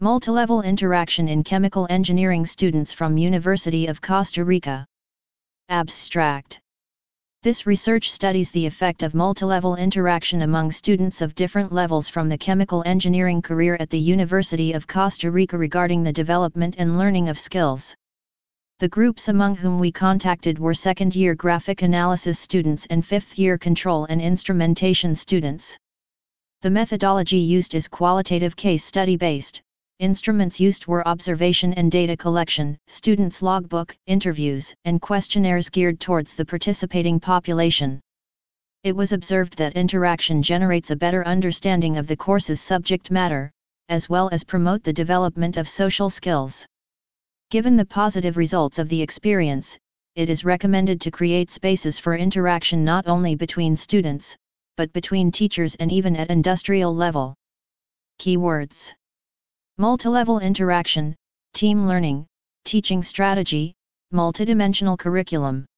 Multilevel interaction in chemical engineering students from University of Costa Rica. Abstract. This research studies the effect of multilevel interaction among students of different levels from the chemical engineering career at the University of Costa Rica regarding the development and learning of skills. The groups among whom we contacted were second-year graphic analysis students and fifth-year control and instrumentation students. The methodology used is qualitative case study based. Instruments used were observation and data collection, students' logbook, interviews, and questionnaires geared towards the participating population. It was observed that interaction generates a better understanding of the course's subject matter, as well as promote the development of social skills. Given the positive results of the experience, it is recommended to create spaces for interaction not only between students, but between teachers and even at industrial level. Keywords: multilevel interaction, team learning, teaching strategy, multidimensional curriculum.